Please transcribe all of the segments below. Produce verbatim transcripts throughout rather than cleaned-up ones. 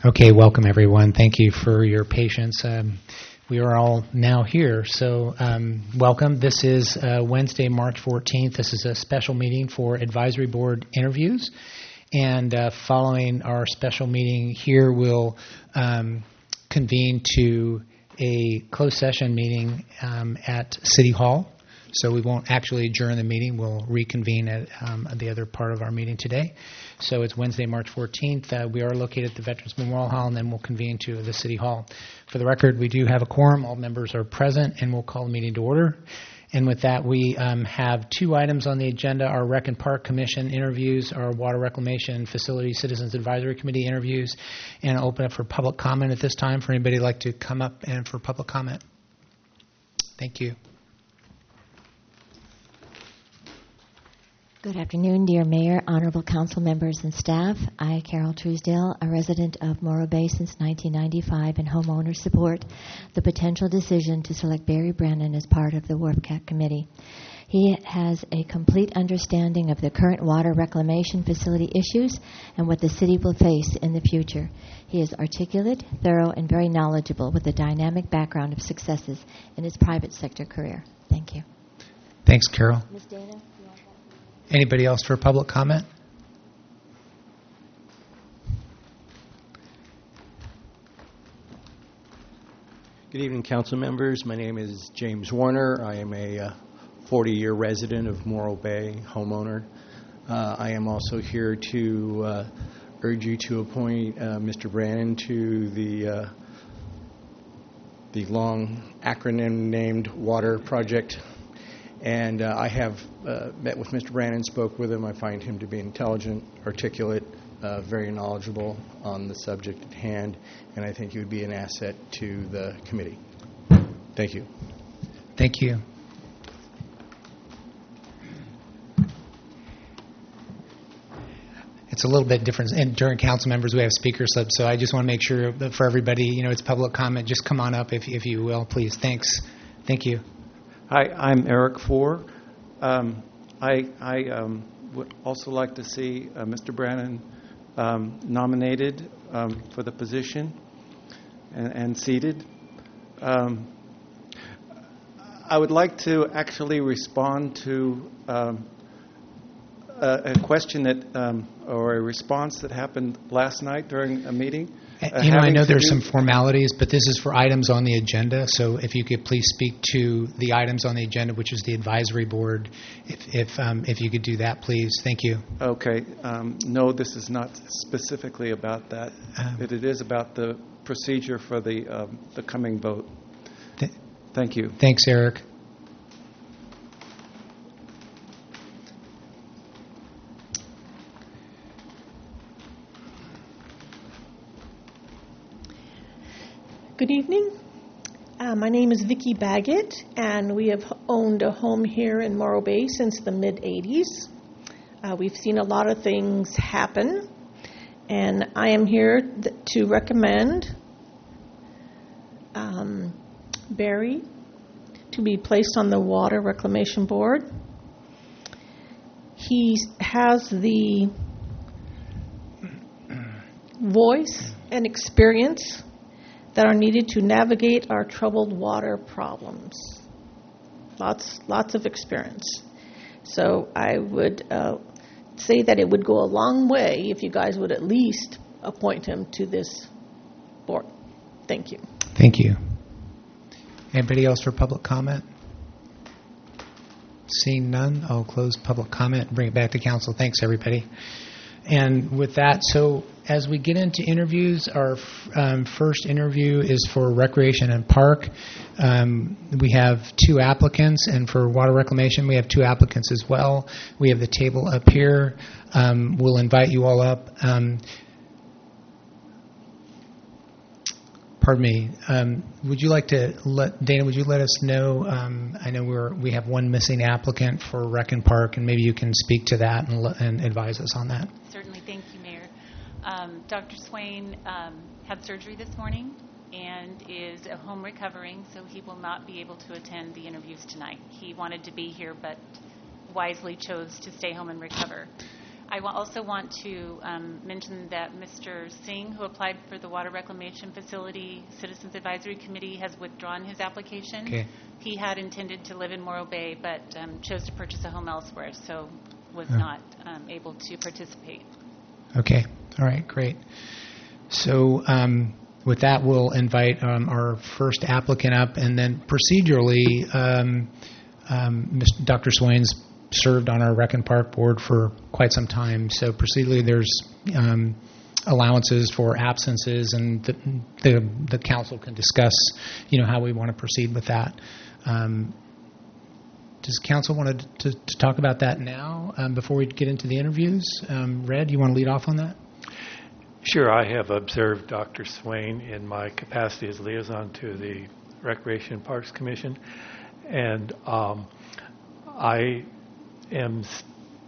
Okay, welcome everyone. Thank you for your patience. Um, we are all now here, so um, welcome. This is uh, Wednesday, March fourteenth. This is a special meeting for advisory board interviews. And uh, following our special meeting here, we'll um, convene to a closed session meeting um, at City Hall. So we won't actually adjourn the meeting. We'll reconvene at um, the other part of our meeting today. So it's Wednesday, March fourteenth. Uh, we are located at the Veterans Memorial Hall, and then we'll convene to the City Hall. For the record, we do have a quorum. All members are present, and we'll call the meeting to order. And with that, we um, have two items on the agenda: our Rec and Park Commission interviews, our Water Reclamation Facility Citizens Advisory Committee interviews, and I'll open up for public comment at this time for anybody who'd like to come up and for public comment. Thank you. Good afternoon, dear Mayor, honorable council members, and staff. I, Carol Truesdale, a resident of Morro Bay since nineteen ninety-five, and homeowners support the potential decision to select Barry Brannon as part of the W R F C A C committee. He has a complete understanding of the current water reclamation facility issues and what the city will face in the future. He is articulate, thorough, and very knowledgeable with a dynamic background of successes in his private sector career. Thank you. Thanks, Carol. Miz Dana? Anybody else for public comment? Good evening, council members. My name is James Warner. I am a forty-year uh, resident of Morro Bay, homeowner. Uh, I am also here to uh, urge you to appoint uh, Mister Brannon to the uh, the long acronym named Water Project. And uh, I have uh, met with Mister Brannon, spoke with him. I find him to be intelligent, articulate, uh, very knowledgeable on the subject at hand, and I think he would be an asset to the committee. Thank you. Thank you. It's a little bit different. And during council members, we have speaker slips, so I just want to make sure that for everybody, you know, it's public comment. Just come on up if, if you will, please. Thanks. Thank you. Hi, I'm Eric Four. Um, I, I um, would also like to see uh, Mister Brannon um, nominated um, for the position and, and seated. Um, I would like to actually respond to um, a, a question that, um, or a response that happened last night during a meeting. Uh, you know, I know there's do, some formalities, but this is for items on the agenda. So if you could please speak to the items on the agenda, which is the advisory board, if if, um, if you could do that, please. Thank you. Okay. Um, no, this is not specifically about that. Um, it, it is about the procedure for the um, the coming vote. Th- Thank you. Thanks, Eric. Good evening. Uh, my name is Vicki Baggett, and we have owned a home here in Morro Bay since the mid eighties. Uh, we've seen a lot of things happen, and I am here th- to recommend um, Barry to be placed on the Water Reclamation Board. He has the voice and experience that are needed to navigate our troubled water problems. Lots, lots of experience. So I would uh, say that it would go a long way if you guys would at least appoint him to this board. Thank you. Thank you. Anybody else for public comment? Seeing none, I'll close public comment and bring it back to council. Thanks, everybody. And with that, so as we get into interviews, our um, first interview is for Recreation and Park. Um, we have two applicants, and for Water Reclamation, we have two applicants as well. We have the table up here. Um, we'll invite you all up. Um, pardon me. Um, would you like to let Dana? Would you let us know? Um, I know we're we have one missing applicant for Rec and Park, and maybe you can speak to that and, and advise us on that. Certainly, thank you, Mayor. Um, Doctor Swain um, had surgery this morning and is at home recovering, so he will not be able to attend the interviews tonight. He wanted to be here, but wisely chose to stay home and recover. I wa- also want to um, mention that Mister Singh, who applied for the Water Reclamation Facility Citizens Advisory Committee, has withdrawn his application. Okay. He had intended to live in Morro Bay, but um, chose to purchase a home elsewhere, so was Oh. not um, able to participate. Okay. All right. Great. So um, with that, we'll invite um, our first applicant up, and then procedurally, um, um, Mister Doctor Swain's served on our Rec and Park Board for quite some time. So procedurally, there's um, allowances for absences, and the, the the council can discuss, you know, how we want to proceed with that. Um, does council want to, to, to talk about that now um, before we get into the interviews? Um, Red, you want to lead off on that? Sure. I have observed Doctor Swain in my capacity as liaison to the Recreation and Parks Commission, and um, I am s-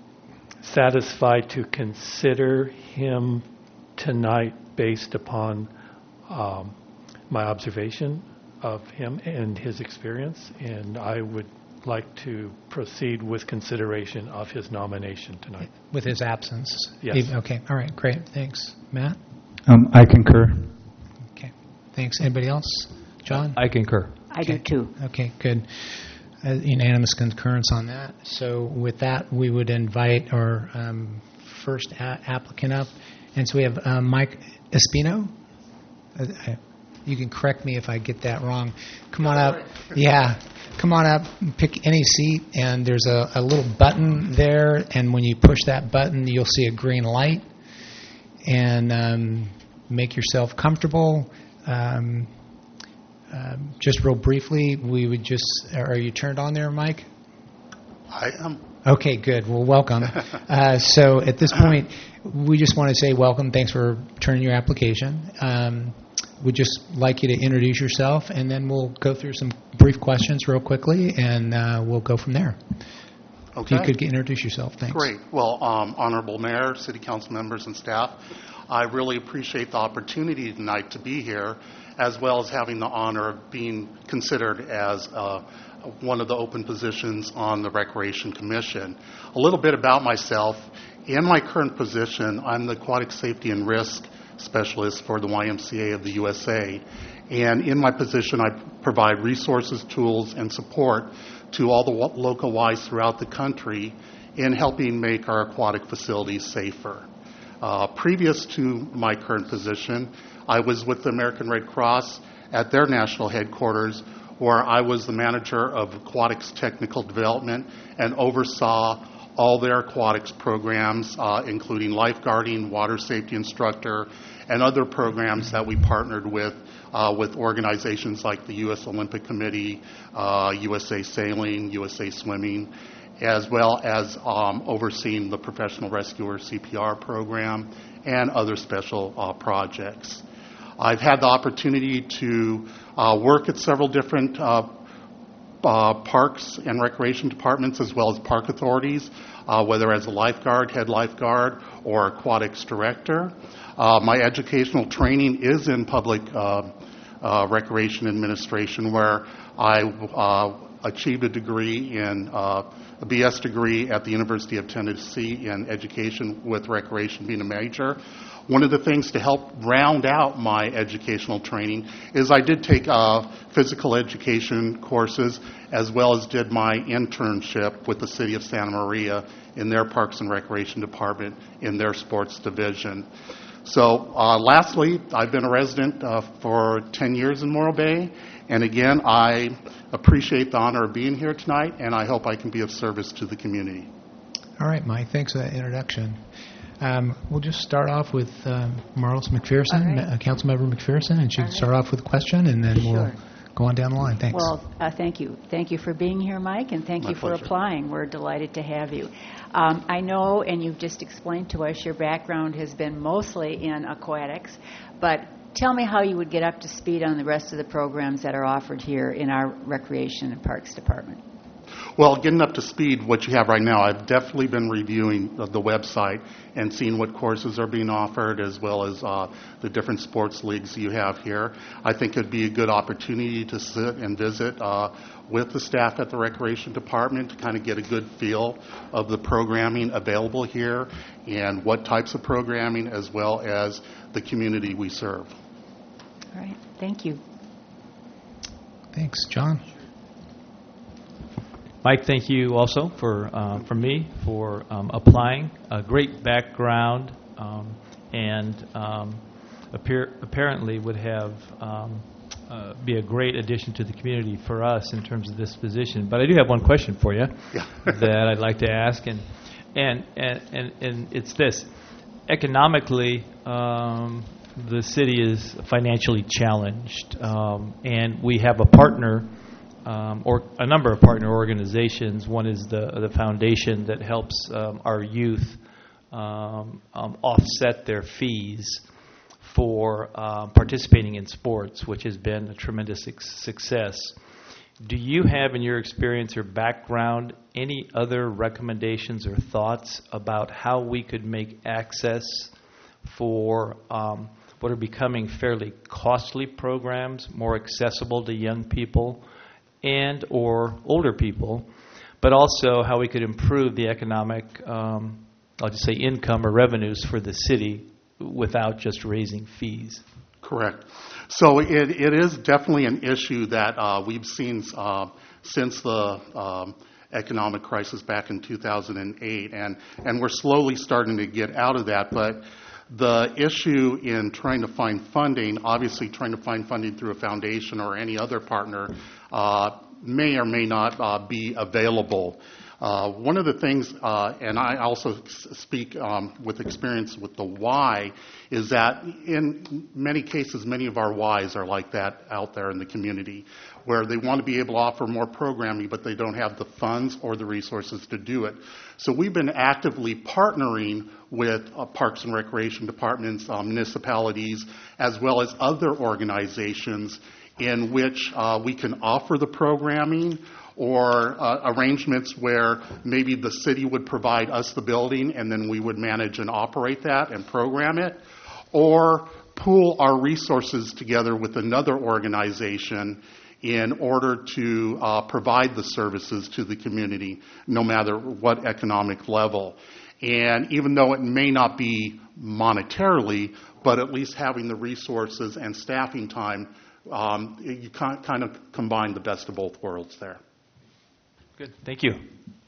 satisfied to consider him tonight based upon um, my observation of him and his experience, and I would like to proceed with consideration of his nomination tonight. With his absence? Yes. Okay. All right. Great. Thanks. Matt? Um, I concur. Okay. Thanks. Anybody else? John? I concur. I Okay. do too. Okay. Good. Uh, unanimous concurrence on that. So with that, we would invite our um, first a- applicant up. And so we have uh, Mike Espino. Uh, I, you can correct me if I get that wrong. Come on up. Yeah. Come on up, pick any seat, and there's a, a little button there, and when you push that button, you'll see a green light. And um, make yourself comfortable. Um, um, just real briefly, we would just, are you turned on there, Mike? I am. Okay, good. Well, welcome. uh, so at this point, we just want to say welcome. Thanks for turning your application. Um, we'd just like you to introduce yourself, and then we'll go through some brief questions real quickly, and uh, we'll go from there. Okay. If you could introduce yourself, thanks. Great. Well, um, Honorable Mayor, City Council members, and staff, I really appreciate the opportunity tonight to be here, as well as having the honor of being considered as uh, one of the open positions on the Recreation Commission. A little bit about myself. In my current position, I'm the Aquatic Safety and Risk Specialist for the Y M C A of the U S A. And in my position, I provide resources, tools, and support to all the local Ys throughout the country in helping make our aquatic facilities safer. Uh, previous to my current position, I was with the American Red Cross at their national headquarters, where I was the manager of aquatics technical development and oversaw all their aquatics programs, uh, including lifeguarding, water safety instructor, and other programs that we partnered with, uh, with organizations like the U S Olympic Committee, uh, U S A Sailing, U S A Swimming, as well as um, overseeing the Professional Rescuer C P R program and other special uh, projects. I've had the opportunity to uh, work at several different uh, uh, parks and recreation departments, as well as park authorities, uh, whether as a lifeguard, head lifeguard, or aquatics director. Uh, my educational training is in public uh, uh, recreation administration, where I uh, achieved a degree in uh, a B S degree at the University of Tennessee in education, with recreation being a major. One of the things to help round out my educational training is I did take uh, physical education courses, as well as did my internship with the City of Santa Maria in their Parks and Recreation Department in their sports division. So uh, lastly, I've been a resident uh, for ten years in Morro Bay, and again, I appreciate the honor of being here tonight, and I hope I can be of service to the community. All right, Mike, thanks for that introduction. Um, we'll just start off with uh, Marlis McPherson, right. uh, Councilmember McPherson, and she can All right. start off with a question, and then we'll Sure. go on down the line. Thanks. Well, uh, thank you. Thank you for being here, Mike, and thank My you for pleasure. applying. We're delighted to have you. Um, I know, and you've just explained to us, your background has been mostly in aquatics, but tell me how you would get up to speed on the rest of the programs that are offered here in our Recreation and Parks Department. Well, getting up to speed, what you have right now, I've definitely been reviewing the, the website and seeing what courses are being offered, as well as uh, the different sports leagues you have here. I think it'd be a good opportunity to sit and visit uh, with the staff at the Recreation Department to kind of get a good feel of the programming available here and what types of programming, as well as the community we serve. All right. Thank you. Thanks. John? Mike, thank you also for uh, from me for um, applying. A great background, um, and um, appear, apparently would have um, uh, be a great addition to the community for us in terms of this position. But I do have one question for you yeah. that I'd like to ask, and and and and, and it's this: economically, um, the city is financially challenged, um, and we have a partner. Um, or a number of partner organizations. One is the the foundation that helps um, our youth um, um, offset their fees for uh, participating in sports, which has been a tremendous success. Do you have, in your experience or background, any other recommendations or thoughts about how we could make access for um, what are becoming fairly costly programs more accessible to young people and or older people, but also how we could improve the economic, um, I'll just say income or revenues for the city without just raising fees? Correct. So it, it is definitely an issue that uh, we've seen uh, since the um, economic crisis back in two thousand eight, and, and we're slowly starting to get out of that, but the issue in trying to find funding, obviously trying to find funding through a foundation or any other partner, uh, may or may not uh, be available. Uh, one of the things, uh, and I also speak um, with experience with the Y, is that in many cases, many of our Ys are like that out there in the community, where they want to be able to offer more programming, but they don't have the funds or the resources to do it. So we've been actively partnering with uh, Parks and Recreation departments, uh, municipalities, as well as other organizations in which uh, we can offer the programming, or uh, arrangements where maybe the city would provide us the building and then we would manage and operate that and program it, or pool our resources together with another organization in order to uh, provide the services to the community, no matter what economic level. And even though it may not be monetarily, but at least having the resources and staffing time, um, you can't kind of combine the best of both worlds there. Good. Thank you.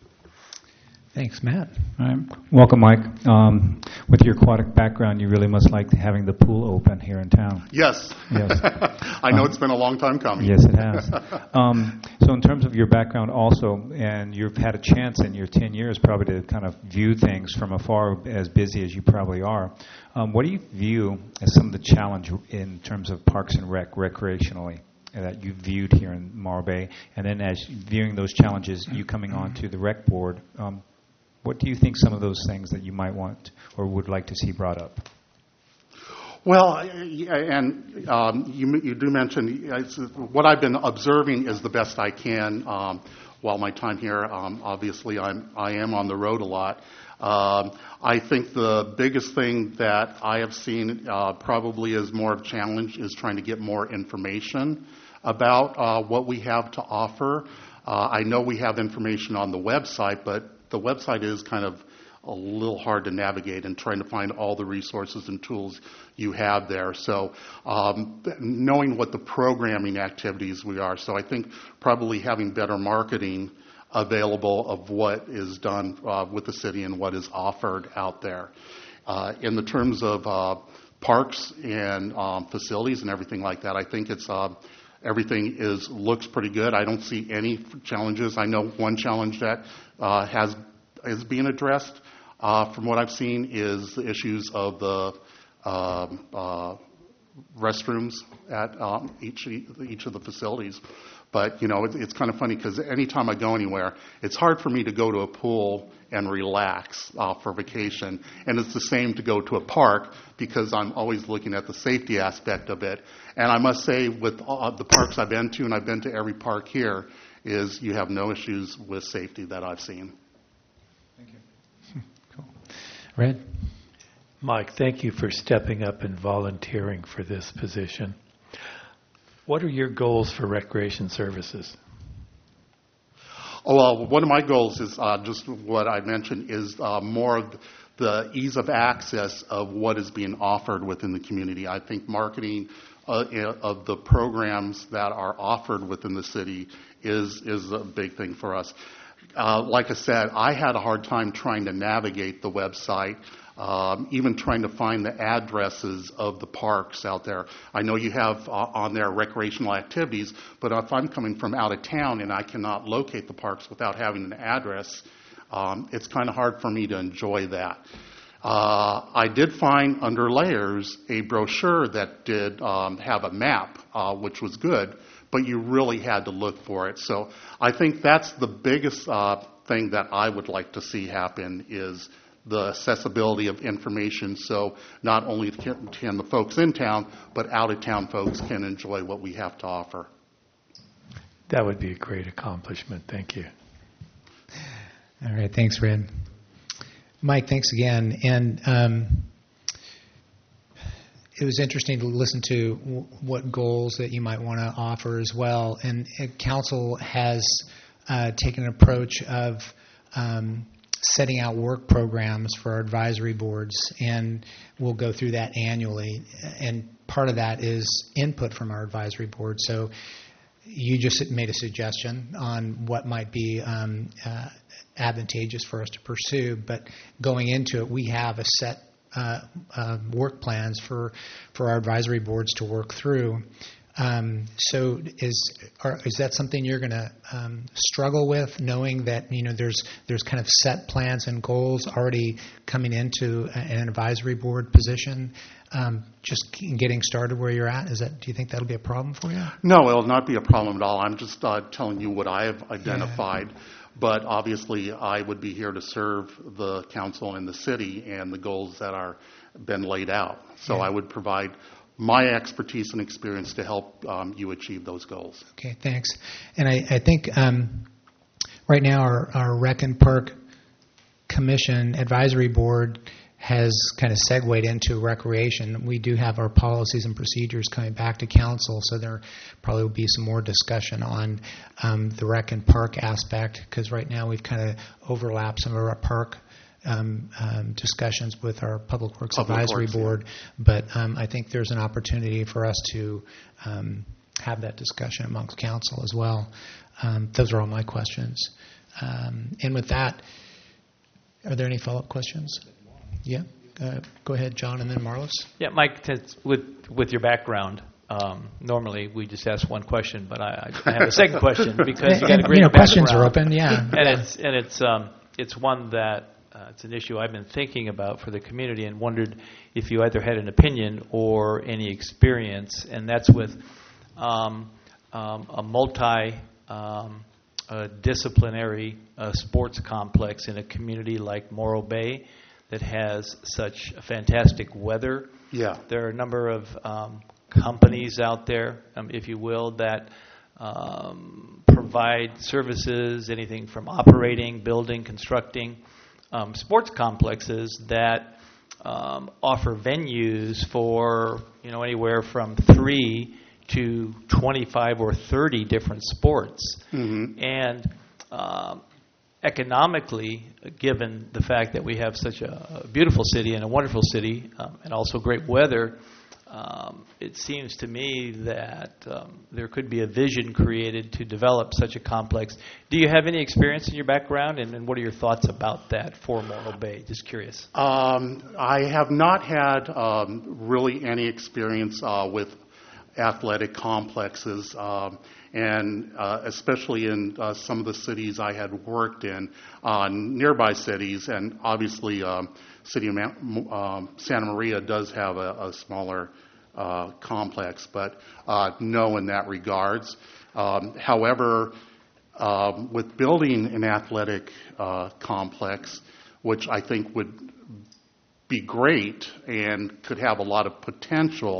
Thanks, Matt. All right. Welcome, Mike. Um, with your aquatic background, you really must like having the pool open here in town. Yes. Yes. I know um, it's been a long time coming. Yes, it has. um, so in terms of your background also, and you've had a chance in your ten years probably to kind of view things from afar, as busy as you probably are, um, what do you view as some of the challenge in terms of Parks and Rec recreationally that you viewed here in Morro Bay? And then as viewing those challenges, you coming on to the rec board, um, what do you think some of those things that you might want or would like to see brought up? Well, and um, you, you do mention, it's, what I've been observing is the best I can um, while my time here. Um, obviously, I'm, I am on the road a lot. Um, I think the biggest thing that I have seen uh, probably is more of a challenge is trying to get more information about uh, what we have to offer. Uh, I know we have information on the website, but the website is kind of a little hard to navigate and trying to find all the resources and tools you have there. So um, knowing what the programming activities we are. So I think probably having better marketing available of what is done uh, with the city and what is offered out there. Uh, in the terms of uh, parks and um, facilities and everything like that, I think it's uh, everything is looks pretty good. I don't see any challenges. I know one challenge that uh, has is being addressed uh, from what I've seen is the issues of the uh, uh, restrooms at um, each each of the facilities. But, you know, it, it's kind of funny because anytime I go anywhere, it's hard for me to go to a pool and relax uh, for vacation. And it's the same to go to a park because I'm always looking at the safety aspect of it. And I must say with uh, the parks I've been to, and I've been to every park here, is you have no issues with safety that I've seen. Thank you. Cool. Red? Mike, thank you for stepping up and volunteering for this position. What are your goals for recreation services? Oh, well, one of my goals is uh, just what I mentioned is uh, more of the ease of access of what is being offered within the community. I think marketing uh, of the programs that are offered within the city is is a big thing for us. Uh, like I said, I had a hard time trying to navigate the website, um, even trying to find the addresses of the parks out there. I know you have uh, on there recreational activities, but if I'm coming from out of town and I cannot locate the parks without having an address, um, it's kind of hard for me to enjoy that. Uh, I did find under layers a brochure that did um, have a map, uh, which was good, but you really had to look for it. So I think that's the biggest uh, thing that I would like to see happen is the accessibility of information, so not only can, can the folks in town, but out-of-town folks can enjoy what we have to offer. That would be a great accomplishment. Thank you. All right. Thanks, Red. Mike, thanks again. And um, it was interesting to listen to w- what goals that you might want to offer as well. And uh, Council has uh, taken an approach of um, setting out work programs for our advisory boards, and we'll go through that annually. And part of that is input from our advisory board. So you just made a suggestion on what might be um, uh, advantageous for us to pursue, but going into it, we have a set uh, uh, work plans for for our advisory boards to work through. Um, so is are, is that something you're going to um, struggle with, knowing that you know there's there's kind of set plans and goals already coming into an advisory board position? Um, just getting started where you're at, is that? Do you think that'll be a problem for you? No, it'll not be a problem at all. I'm just uh, telling you what I have identified. Yeah. But obviously, I would be here to serve the council and the city and the goals that are been laid out. So yeah. I would provide my expertise and experience to help um, you achieve those goals. Okay, thanks. And I, I think um, right now our, our Rec and Park Commission Advisory Board has kind of segued into recreation. We do have our policies and procedures coming back to council, so there probably will be some more discussion on um, the rec and park aspect, because right now we've kind of overlapped some of our park um, um, discussions with our Public Works Public Advisory Works, Board, yeah. but um, I think there's an opportunity for us to um, have that discussion amongst council as well. Um, those are all my questions. Um, and with that, are there any follow-up questions? Yeah, uh, go ahead, John, and then Marlos. Yeah, Mike, with with your background, um, normally we just ask one question, but I, I have a second question because you got a great you know, background. Questions are open, yeah. and it's and it's um, it's one that uh, it's an issue I've been thinking about for the community and wondered if you either had an opinion or any experience, and that's with um, um, a multi. Um, a disciplinary uh, sports complex in a community like Morro Bay that has such fantastic weather. Yeah. There are a number of um, companies out there, um, if you will, that um, provide services, anything from operating, building, constructing, um, sports complexes that um, offer venues for, you know, anywhere from three to twenty-five or thirty different sports. Mm-hmm. And um, economically, given the fact that we have such a beautiful city and a wonderful city um, and also great weather, um, it seems to me that um, there could be a vision created to develop such a complex. Do you have any experience in your background, and, and what are your thoughts about that for Morro Bay? Just curious. Um, I have not had um, really any experience uh, with athletic complexes, um, and uh, especially in uh, some of the cities I had worked in, uh, nearby cities, and obviously um, City of Ma- um, Santa Maria does have a, a smaller uh, complex, but uh, no in that regards. Um, however, um, with building an athletic uh, complex, which I think would be great and could have a lot of potential,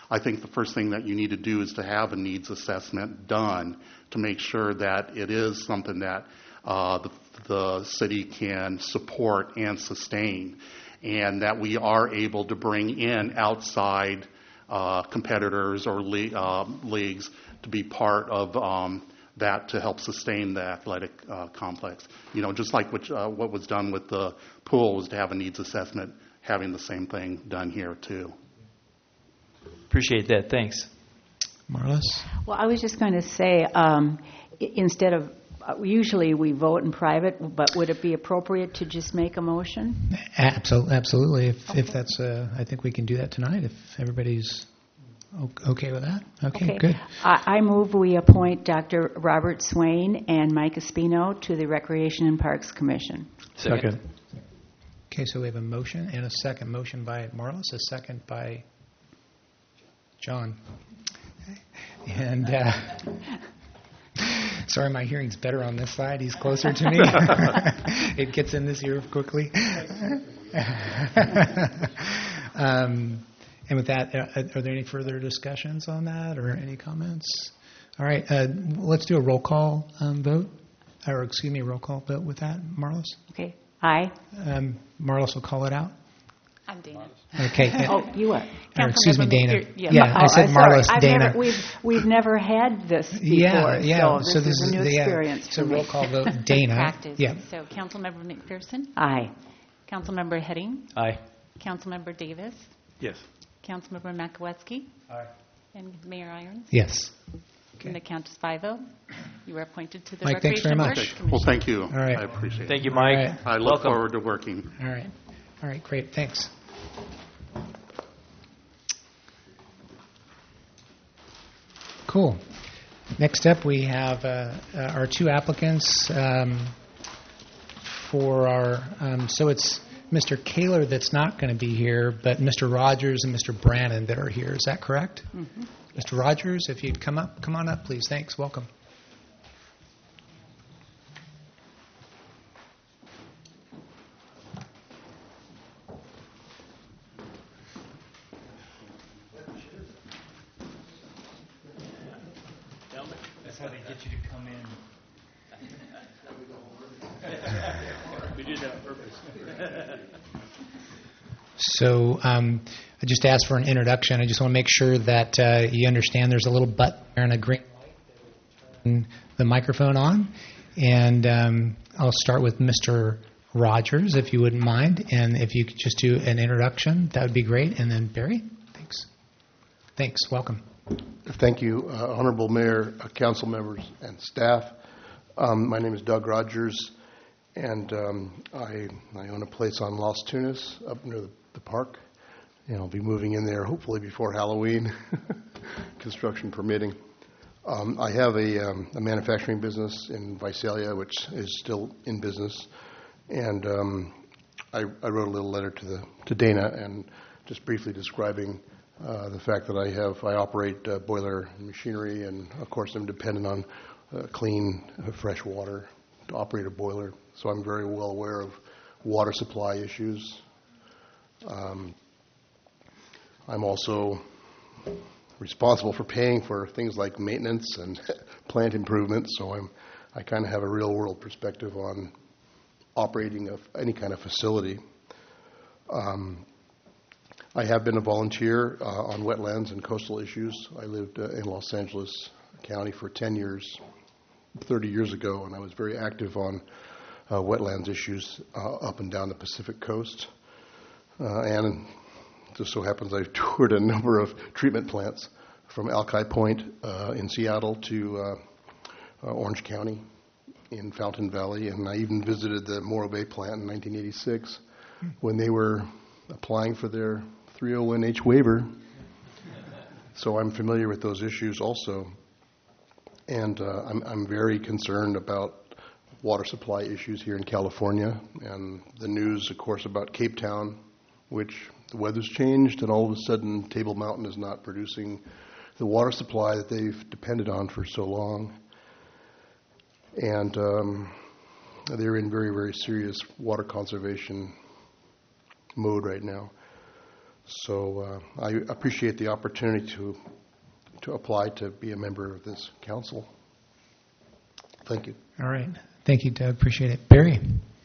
I think the first thing that you need to do is to have a needs assessment done to make sure that it is something that uh, the, the city can support and sustain, and that we are able to bring in outside uh, competitors or le- uh, leagues to be part of um, that to help sustain the athletic uh, complex. You know, just like what, uh, what was done with the pool was to have a needs assessment, having the same thing done here too. Appreciate that. Thanks. Marlis? Well, I was just going to say, um, i- instead of, uh, usually we vote in private, but would it be appropriate to just make a motion? Absolutely. Absolutely. If, Okay. if that's, uh, I think we can do that tonight if everybody's o- okay with that. Okay, Okay. good. I, I move we appoint Doctor Robert Swain and Mike Espino to the Recreation and Parks Commission. Second. Okay, so we have a motion and a second. Motion by Marlis, a second by John. And uh, sorry, my hearing's better on this side. He's closer to me. It gets in this ear quickly. um, and with that, uh, are there any further discussions on that or any comments? All right, uh, let's do a roll call um, vote, or excuse me, roll call vote with that, Marlis. Okay. Aye. Um, Marlis will call it out. I'm Dana. Okay. Oh, you are. Or excuse me, Councilmember Dana. McPher- yeah. Yeah, Oh, I said I'm sorry. Marlis, I've Dana. Never, we've, we've never had this before, Yeah, yeah. so this is a new the, uh, experience So for me. roll call vote, Dana. Practice. Yeah. So Councilmember McPherson, Aye. Councilmember Heading, Aye. Councilmember Davis, Yes. Councilmember Makowetzki, Aye. and Mayor Irons. Yes. And the count is five oh. You are appointed to the Mike, thanks Recreation very and much. Parks Commission. Well, thank you. All right. I appreciate it. Thank you, Mike. All right. I look Welcome. forward to working. All right. All right, great. Thanks. Cool. Next up, we have uh, uh, our two applicants um, for our, um, so it's Mister Kaler that's not going to be here, but Mister Rogers and Mister Brannon that are here. Is that correct? Mm-hmm. Mister Rogers, if you'd come up, come on up, please. Thanks. Welcome. That's how they get you to come in. We did that on purpose. So um, I just asked for an introduction. I just want to make sure that uh, you understand there's a little button there and a green light that will turn the microphone on. And um, I'll start with Mister Rogers, if you wouldn't mind. And if you could just do an introduction, that would be great. And then Barry, thanks. Thanks. Welcome. Thank you, uh, Honorable Mayor, uh, council members, and staff. Um, my name is Doug Rogers, and um, I, I own a place on Las Tunas up near the, the park. And I'll be moving in there hopefully before Halloween, construction permitting. Um, I have a, um, a manufacturing business in Visalia, which is still in business. And um, I, I wrote a little letter to the to Dana, and just briefly describing uh, the fact that I have I operate uh, boiler machinery, and of course I'm dependent on uh, clean, uh, fresh water to operate a boiler. So I'm very well aware of water supply issues. Um, I'm also responsible for paying for things like maintenance and plant improvements. So I'm I kind of have a real world perspective on operating of any kind of facility. Um, I have been a volunteer uh, on wetlands and coastal issues. I lived uh, in Los Angeles County for ten years, thirty years ago, and I was very active on uh, wetlands issues uh, up and down the Pacific coast. Uh, and it just so happens I've toured a number of treatment plants from Alki Point uh, in Seattle to uh, uh, Orange County in Fountain Valley, and I even visited the Morro Bay plant in nineteen eighty-six when they were applying for their three oh one H waiver. So I'm familiar with those issues also. And uh, I'm, I'm very concerned about water supply issues here in California, and the news, of course, about Cape Town, which the weather's changed, and all of a sudden Table Mountain is not producing the water supply that they've depended on for so long. And um, they're in very, very serious water conservation mode right now. So uh, I appreciate the opportunity to to apply to be a member of this council. Thank you. All right. Thank you, Doug. Appreciate it. Barry,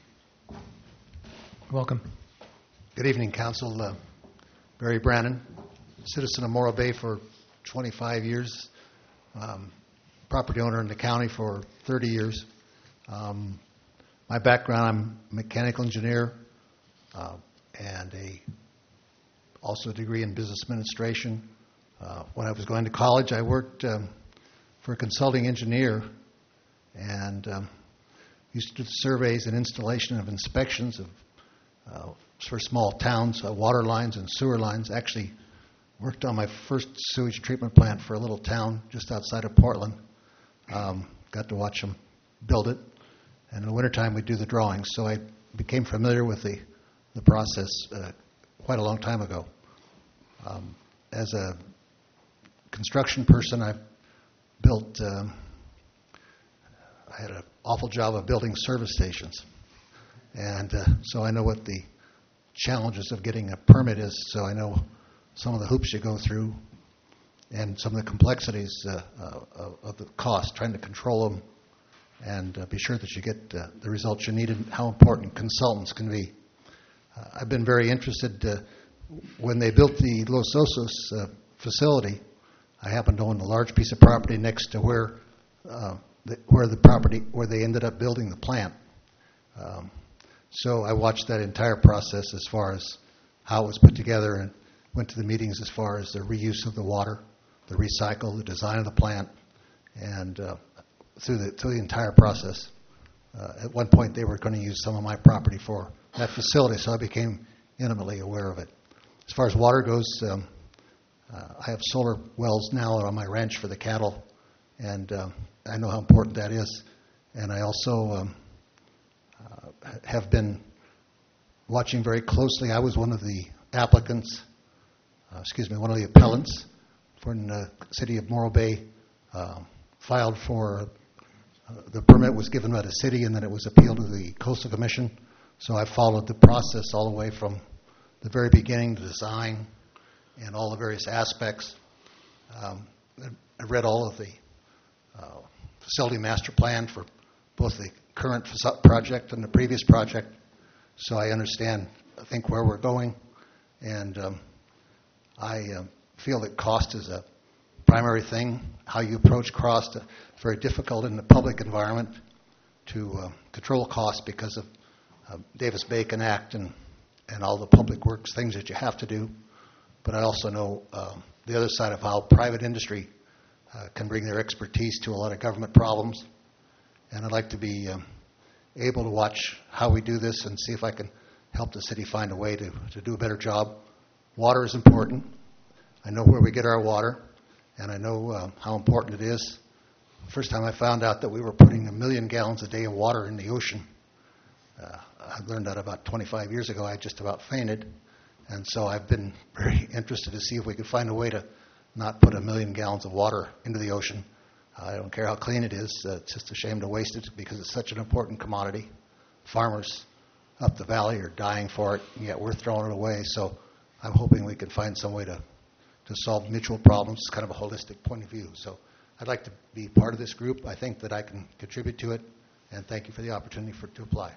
welcome. Good evening, Council. Uh, Barry Brannon, citizen of Morro Bay for twenty-five years, um, property owner in the county for thirty years. Um, my background, I'm a mechanical engineer uh, and a also a degree in business administration. Uh, when I was going to college, I worked um, for a consulting engineer and um, used to do surveys and installation of inspections of uh, for small towns, uh, water lines and sewer lines. Actually worked on my first sewage treatment plant for a little town just outside of Portland. Um, got to watch them build it. And in the wintertime, we'd do the drawings. So I became familiar with the, the process uh, quite a long time ago. Um, as a construction person, I built, um, I had an awful job of building service stations. And uh, so I know what the challenges of getting a permit is, so I know some of the hoops you go through and some of the complexities uh, uh, of the cost, trying to control them and uh, be sure that you get uh, the results you need and how important consultants can be. Uh, I've been very interested uh, when they built the Los Osos uh, facility. I happened to own a large piece of property next to where uh, the, where the property where they ended up building the plant. Um, So I watched that entire process as far as how it was put together and went to the meetings as far as the reuse of the water, the recycle, the design of the plant, and uh, through the through the entire process. Uh, at one point, they were going to use some of my property for that facility, so I became intimately aware of it. As far as water goes, um, uh, I have solar wells now on my ranch for the cattle, and uh, I know how important that is. And I also um, uh, have been watching very closely. I was one of the applicants, uh, excuse me, one of the appellants for the city of Morro Bay, uh, filed for, uh, the permit was given by the city and then it was appealed to the Coastal Commission. So I followed the process all the way from the very beginning, the design, and all the various aspects. Um, I read all of the uh, facility master plan for both the current project and the previous project, so I understand, I think, where we're going, and um, I uh, feel that cost is a primary thing. How you approach cost is uh, very difficult in the public environment to uh, control cost because of uh, Davis-Bacon Act and, and all the public works things that you have to do, but I also know uh, the other side of how private industry uh, can bring their expertise to a lot of government problems. And I'd like to be um, able to watch how we do this and see if I can help the city find a way to, to do a better job. Water is important. I know where we get our water, and I know uh, how important it is. The first time I found out that we were putting a million gallons a day of water in the ocean, uh, I learned that about twenty-five years ago. I just about fainted. And so I've been very interested to see if we could find a way to not put a million gallons of water into the ocean. I don't care how clean it is. Uh, it's just a shame to waste it because it's such an important commodity. Farmers up the valley are dying for it, and yet we're throwing it away. So I'm hoping we can find some way to, to solve mutual problems. It's kind of a holistic point of view. So I'd like to be part of this group. I think that I can contribute to it, and thank you for the opportunity for to apply.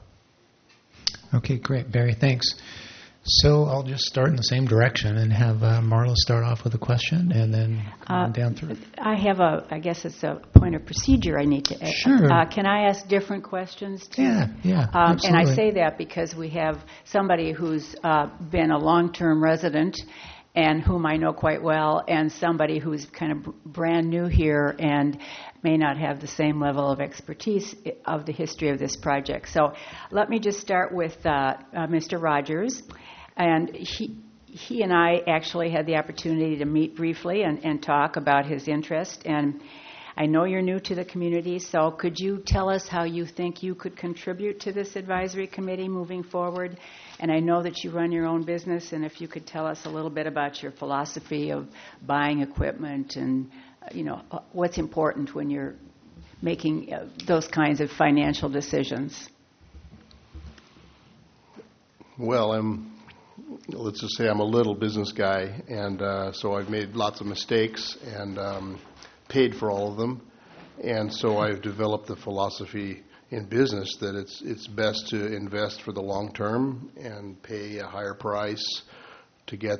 Okay, great. Barry, thanks. So I'll just start in the same direction and have uh, Marla start off with a question and then uh, down through. I have a, I guess it's a point of procedure I need to ask. Sure. Uh, can I ask different questions too? Yeah, yeah, um, absolutely. And I say that because we have somebody who's uh, been a long-term resident and whom I know quite well, and somebody who's kind of brand new here and may not have the same level of expertise of the history of this project. So let me just start with uh, uh, Mister Rogers. And he he and I actually had the opportunity to meet briefly and, and talk about his interest. And I know you're new to the community, so could you tell us how you think you could contribute to this advisory committee moving forward? And I know that you run your own business, and if you could tell us a little bit about your philosophy of buying equipment and, you know, what's important when you're making uh, those kinds of financial decisions. Well, I'm let's just say I'm a little business guy, and uh, so I've made lots of mistakes and um, paid for all of them. And so I've developed the philosophy in business that it's it's best to invest for the long term and pay a higher price to get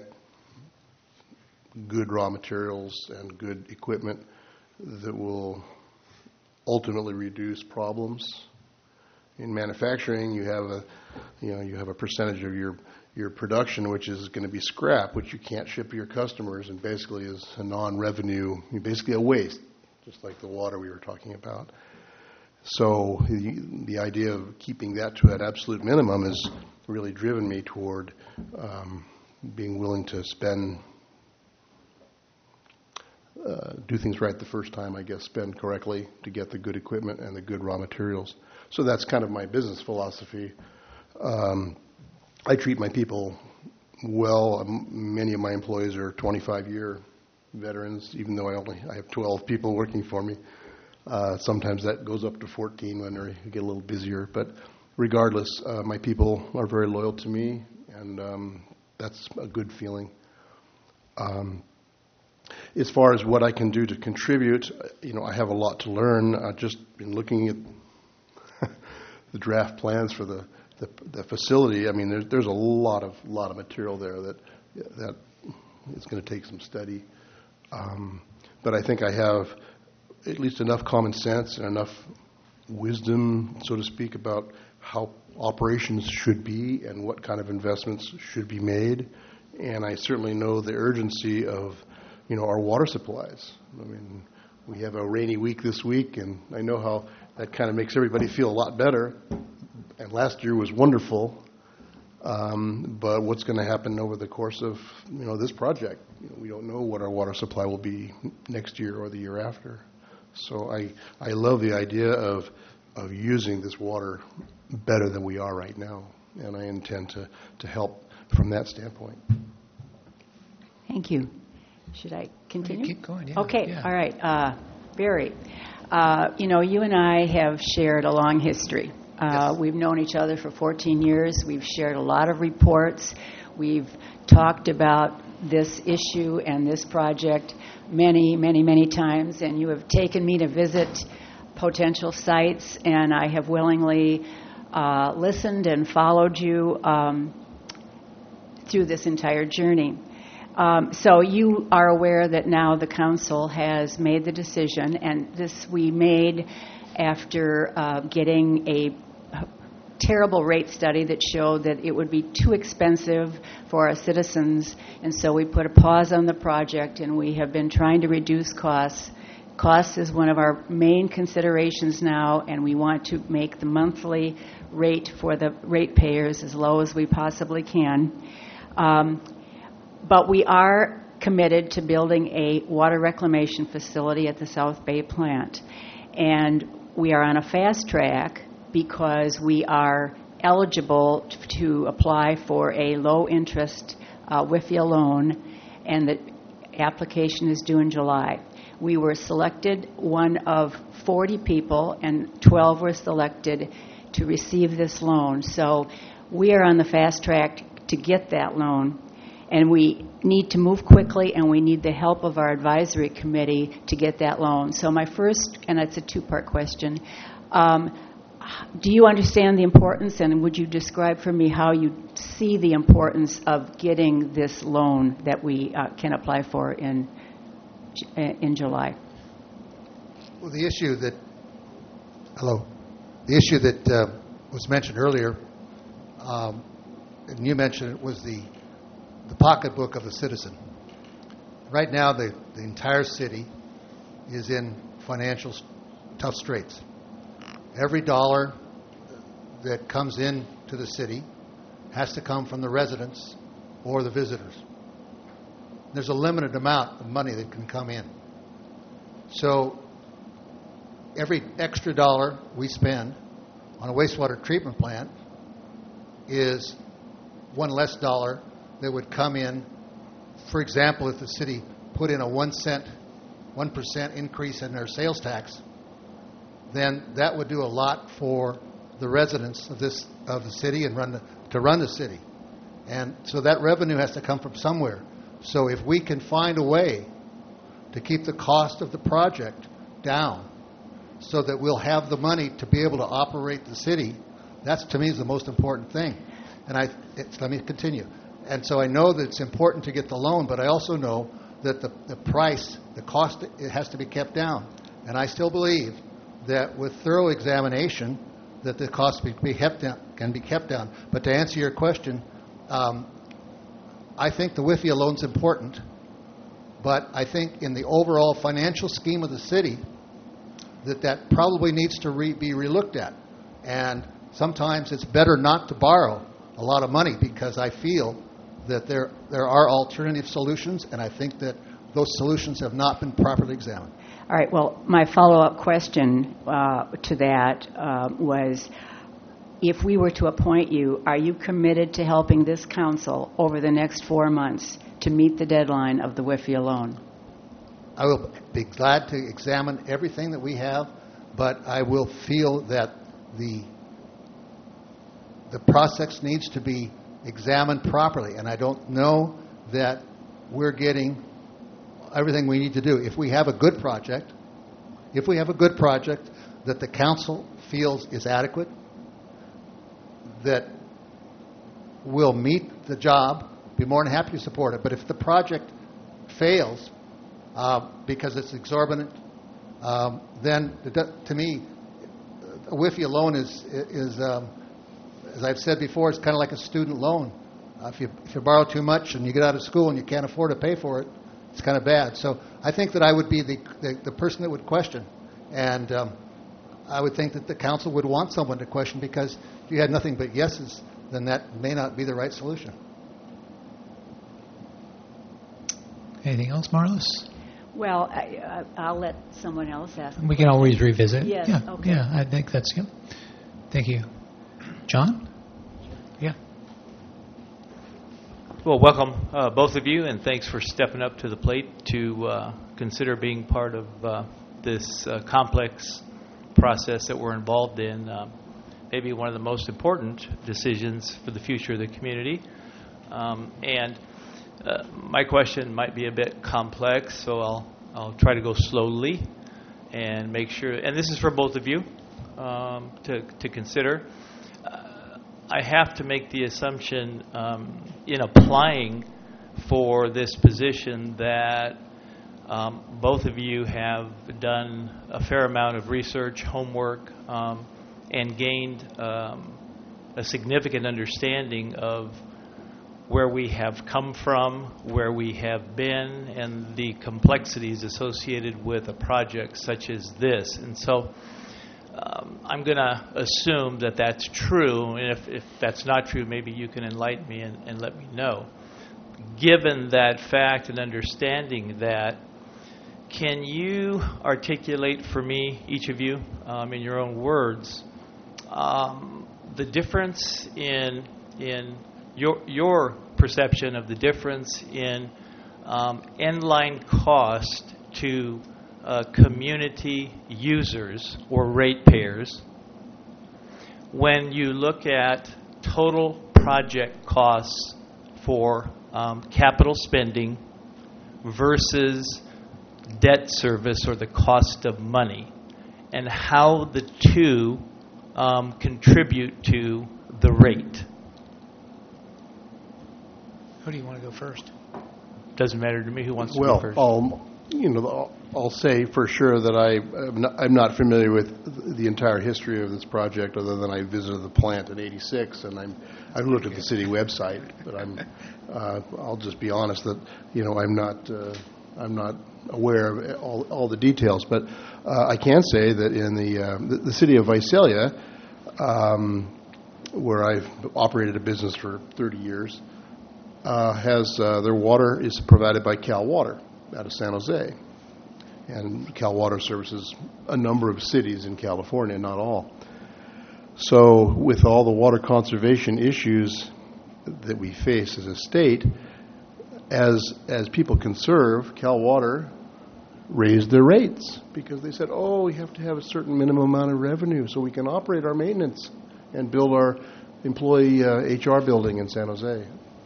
good raw materials and good equipment that will ultimately reduce problems. In manufacturing, you have a, you know, you have a percentage of your your production which is going to be scrap, which you can't ship to your customers, and basically is a non-revenue, basically a waste, just like the water we were talking about. So the, the idea of keeping that to an absolute minimum has really driven me toward um, being willing to spend, uh, do things right the first time, I guess, spend correctly to get the good equipment and the good raw materials. So that's kind of my business philosophy. Um, I treat my people well. Um, many of my employees are twenty-five year veterans, even though I only I have twelve people working for me. Uh, sometimes that goes up to fourteen when we get a little busier. But regardless, uh, my people are very loyal to me, and um, that's a good feeling. Um, as far as what I can do to contribute, you know, I have a lot to learn. I've just been looking at the draft plans for the, the, the facility. I mean, there's, there's a lot of lot of material there that that it's going to take some study. Um, but I think I have at least enough common sense and enough wisdom, so to speak, about how operations should be and what kind of investments should be made. And I certainly know the urgency of, you know, our water supplies. I mean, we have a rainy week this week, and I know how that kind of makes everybody feel a lot better. And last year was wonderful. Um, but what's going to happen over the course of, you know, this project? You know, we don't know what our water supply will be next year or the year after. So I, I love the idea of of using this water better than we are right now, and I intend to, to help from that standpoint. Thank you. Should I continue? Keep going, yeah. Okay, yeah. all right. Uh, Barry, uh, you know, you and I have shared a long history. Uh, yes. We've known each other for fourteen years. We've shared a lot of reports. We've talked about this issue and this project many, many, many times, and you have taken me to visit potential sites, and I have willingly uh, listened and followed you um, through this entire journey. Um, so you are aware that now the council has made the decision, and this we made after uh, getting a terrible rate study that showed that it would be too expensive for our citizens, and so we put a pause on the project, and we have been trying to reduce costs. Cost is one of our main considerations now, and we want to make the monthly rate for the ratepayers as low as we possibly can. Um, but we are committed to building a water reclamation facility at the South Bay plant, and we are on a fast track because we are eligible to apply for a low-interest uh, W I F I A loan, and the application is due in July. We were selected one of forty people, and twelve were selected to receive this loan. So we are on the fast track to get that loan, and we need to move quickly, and we need the help of our advisory committee to get that loan. So my first, and it's a two-part question, um, do you understand the importance, and would you describe for me how you see the importance of getting this loan that we uh, can apply for in in July? Well, the issue that, hello, the issue that uh, was mentioned earlier, um, and you mentioned it, was the the pocketbook of the citizen. Right now, the, the entire city is in financial tough straits. Every dollar that comes in to the city has to come from the residents or the visitors. There's a limited amount of money that can come in. So every extra dollar we spend on a wastewater treatment plant is one less dollar that would come in. For example, if the city put in a one cent, one percent increase in their sales tax, then that would do a lot for the residents of this of the city and run the, to run the city. And so that revenue has to come from somewhere. So if we can find a way to keep the cost of the project down so that we'll have the money to be able to operate the city, that's, to me, is the most important thing. And I, it's, let me continue. And so I know that it's important to get the loan, but I also know that the, the price, the cost, it has to be kept down. And I still believe that with thorough examination, that the cost be, be kept down, can be kept down. But to answer your question, um, I think the W I F I A loan's important, but I think in the overall financial scheme of the city, that that probably needs to re, be relooked at. And sometimes it's better not to borrow a lot of money, because I feel that there there are alternative solutions, and I think that those solutions have not been properly examined. All right, well, my follow-up question uh, to that uh, was, if we were to appoint you, are you committed to helping this council over the next four months to meet the deadline of the W I F I A loan? I will be glad to examine everything that we have, but I will feel that the the process needs to be examined properly, and I don't know that we're getting everything we need to do. If we have a good project, if we have a good project that the council feels is adequate, that will meet the job, be more than happy to support it. But if the project fails uh, because it's exorbitant, um, then to me, a W I F I A loan is is um, as I've said before, it's kind of like a student loan. Uh, if you if you borrow too much and you get out of school and you can't afford to pay for it, it's kind of bad. So I think that I would be the the, the person that would question, and um, I would think that the council would want someone to question, because if you had nothing but yeses, then that may not be the right solution. Anything else, Marlis? Well, I, I, I'll let someone else ask. We can always revisit. Yes, yeah, okay. Yeah, I think that's good. Thank you. John? Yeah. Well, welcome, uh, both of you, and thanks for stepping up to the plate to uh, consider being part of uh, this uh, complex process that we're involved in. Uh, maybe one of the most important decisions for the future of the community. Um, and uh, my question might be a bit complex, so I'll I'll try to go slowly and make sure. And this is for both of you um, to to consider. I have to make the assumption um, in applying for this position that um, both of you have done a fair amount of research, homework, um, and gained um, a significant understanding of where we have come from, where we have been, and the complexities associated with a project such as this. And so Um, I'm going to assume that that's true, and if, if that's not true, maybe you can enlighten me and, and let me know. Given that fact and understanding that, can you articulate for me, each of you, um, in your own words, um, the difference in in your your perception of the difference in um, end-line cost to Uh, community users or ratepayers when you look at total project costs for um, capital spending versus debt service or the cost of money, and how the two um, contribute to the rate? Who do you want to go first? Doesn't matter to me who wants to well, go first. Um, you know, I'll say for sure that I, I'm not, I'm not familiar with the entire history of this project, other than I visited the plant in eighty-six, and I'm, I've looked at the city website. But I'm, uh, I'll just be honest that you know I'm not, uh, I'm not aware of all, all the details. But uh, I can say that in the uh, the, the city of Visalia, um, where I've operated a business for thirty years, uh, has uh, their water is provided by Cal Water out of San Jose. And Cal Water services a number of cities in California, not all. So with all the water conservation issues that we face as a state, as as people conserve, Cal Water raised their rates because they said, oh, we have to have a certain minimum amount of revenue so we can operate our maintenance and build our employee uh, H R building in San Jose.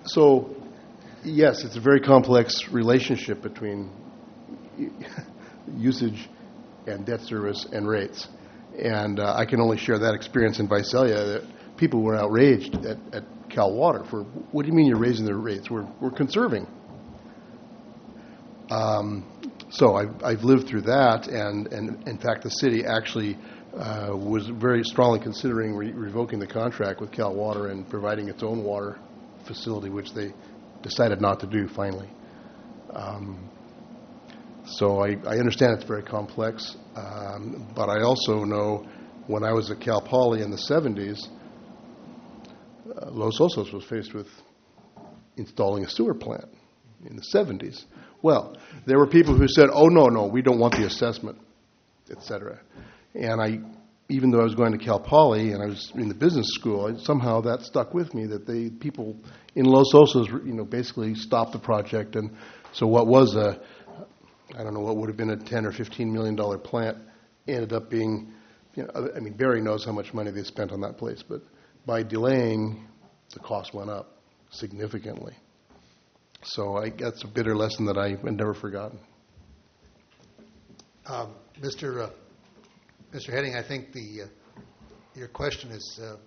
So, yes, it's a very complex relationship between usage and debt service and rates. And uh, I can only share that experience in Visalia, that people were outraged at, at Cal Water for, what do you mean you're raising their rates? We're, we're conserving. Um, so I've, I've lived through that, and, and in fact the city actually uh, was very strongly considering re- revoking the contract with Cal Water and providing its own water facility, which they decided not to do finally. Um, so I, I understand it's very complex, um, but I also know when I was at Cal Poly in the seventies, uh, Los Osos was faced with installing a sewer plant in the seventies. Well, there were people who said, oh, no, no, we don't want the assessment, et cetera. And I, even though I was going to Cal Poly and I was in the business school, I, somehow that stuck with me, that they, people in Los Osos, you know, basically stopped the project. And so what was a, I don't know, what would have been a ten or fifteen million dollar plant ended up being, you know, I mean, Barry knows how much money they spent on that place, but by delaying, the cost went up significantly. So I, that's a bitter lesson that I've never forgotten. Um, Mister Uh, Mister Heading, I think the uh, your question is uh,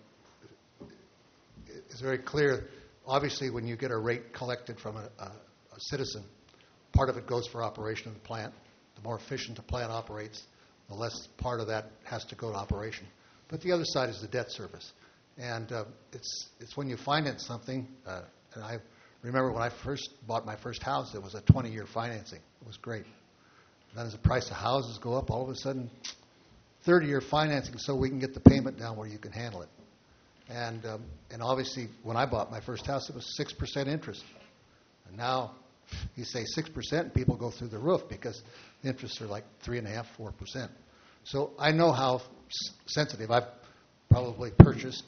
is very clear. Obviously, when you get a rate collected from a, a, a citizen, part of it goes for operation of the plant. The more efficient the plant operates, the less part of that has to go to operation. But the other side is the debt service, and uh, it's it's when you finance something. Uh, and I remember when I first bought my first house, it was a twenty-year financing. It was great. Then as the price of houses go up, all of a sudden, thirty-year financing so we can get the payment down where you can handle it. And um, and obviously, when I bought my first house, it was six percent interest. And now you say six percent, and people go through the roof because the interests are like three point five, four percent. So I know how s- sensitive. I've probably purchased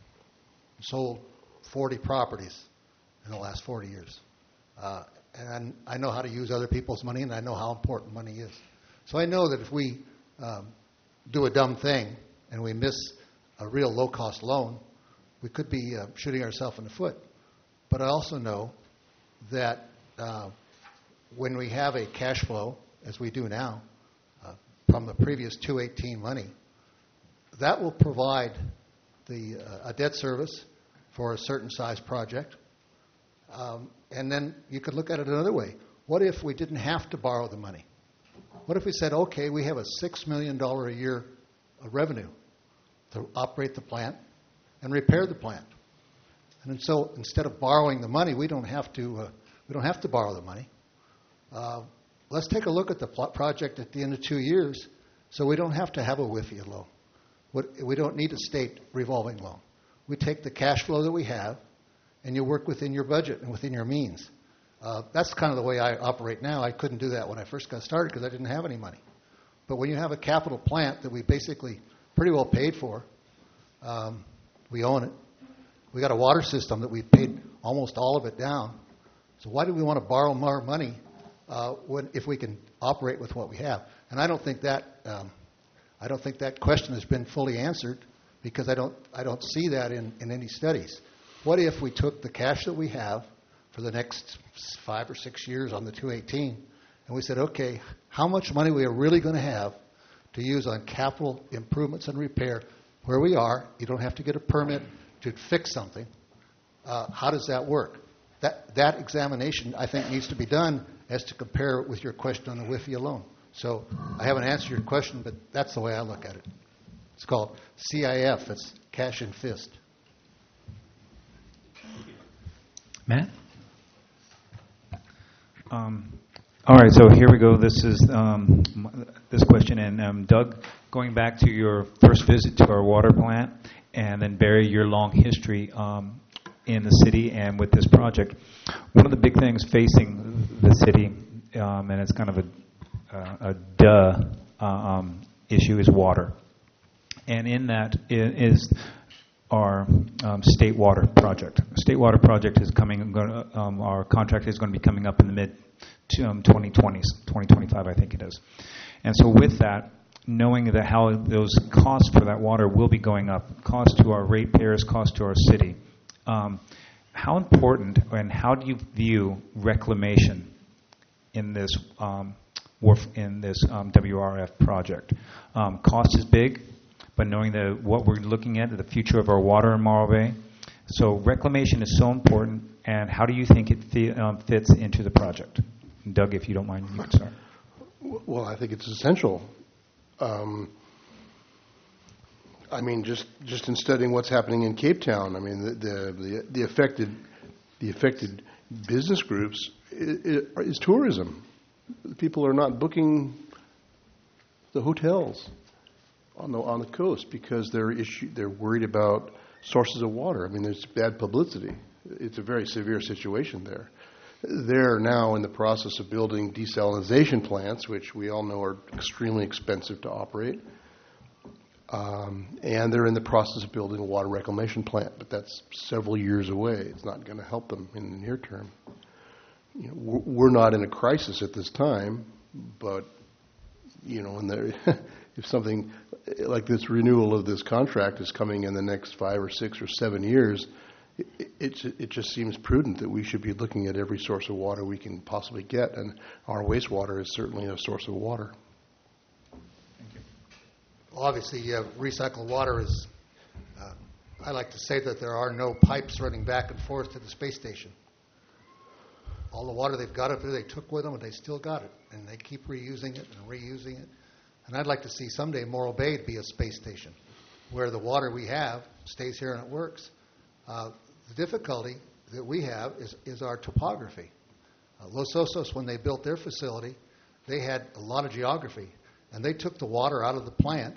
and sold forty properties in the last forty years. Uh, and I know how to use other people's money, and I know how important money is. So I know that if we um, do a dumb thing and we miss a real low-cost loan, we could be uh, shooting ourselves in the foot. But I also know that uh, when we have a cash flow, as we do now, uh, from the previous two eighteen money, that will provide the uh, a debt service for a certain size project. Um, and then you could look at it another way. What if we didn't have to borrow the money? What if we said, okay, we have a six million dollars a year revenue to operate the plant and repair the plant? And so instead of borrowing the money, we don't have to uh, we don't have to borrow the money. Uh, let's take a look at the pl- project at the end of two years so we don't have to have a W I F I A loan. What, we don't need a state revolving loan. We take the cash flow that we have, and you work within your budget and within your means. Uh, that's kind of the way I operate now. I couldn't do that when I first got started because I didn't have any money. But when you have a capital plant that we basically pretty well paid for, um, we own it. We got a water system that we paid almost all of it down. So why do we want to borrow more money uh, when, if we can operate with what we have? And I don't think that um, I don't think that question has been fully answered because I don't I don't see that in, in any studies. What if we took the cash that we have for the next five or six years on the two eighteen, and we said, okay, how much money we are really going to have to use on capital improvements and repair where we are? You don't have to get a permit to fix something. Uh, how does that work? That that examination, I think, needs to be done as to compare it with your question on the W I F I A loan. So I haven't answered your question, but that's the way I look at it. It's called C I F. It's cash in fist. Matt? Um, all right, so here we go. This is um, this question. And um, Doug, going back to your first visit to our water plant, and then Barry, your long history um, in the city and with this project, one of the big things facing the city, um, and it's kind of a, uh, a duh uh, um, issue, is water. And in that is our um, state water project. State water project is coming. Um, our contract is going to be coming up in the mid um, twenty twenties, twenty twenty-five, I think it is. And so, with that, knowing that how those costs for that water will be going up, cost to our ratepayers, cost to our city, um, how important and how do you view reclamation in this um, wharf in this um, W R F project? Um, cost is big, but knowing the what we're looking at, the future of our water in Morro Bay, so reclamation is so important. And how do you think it fi- um, fits into the project? Doug, if you don't mind, you can start. Well, I think it's essential. Um, I mean, just, just in studying what's happening in Cape Town, I mean, the the, the, the affected the affected business groups is, is tourism. People are not booking the hotels on the on the coast because they're issue they're worried about sources of water. I mean, there's bad publicity. It's a very severe situation there. They're now in the process of building desalination plants, which we all know are extremely expensive to operate. Um, and they're in the process of building a water reclamation plant, but that's several years away. It's not going to help them in the near term. You know, we're not in a crisis at this time, but you know, in the, if something like this renewal of this contract is coming in the next five or six or seven years, it, it, it just seems prudent that we should be looking at every source of water we can possibly get, and our wastewater is certainly a source of water. Thank you. Well, obviously, uh, recycled water is, uh, I like to say that there are no pipes running back and forth to the space station. All the water they've got up there, they took with them, and they still got it. And they keep reusing it and reusing it. And I'd like to see someday Morro Bay be a space station where the water we have stays here and it works. Uh, the difficulty that we have is, is our topography. Uh, Los Osos, when they built their facility, they had a lot of geography. And they took the water out of the plant,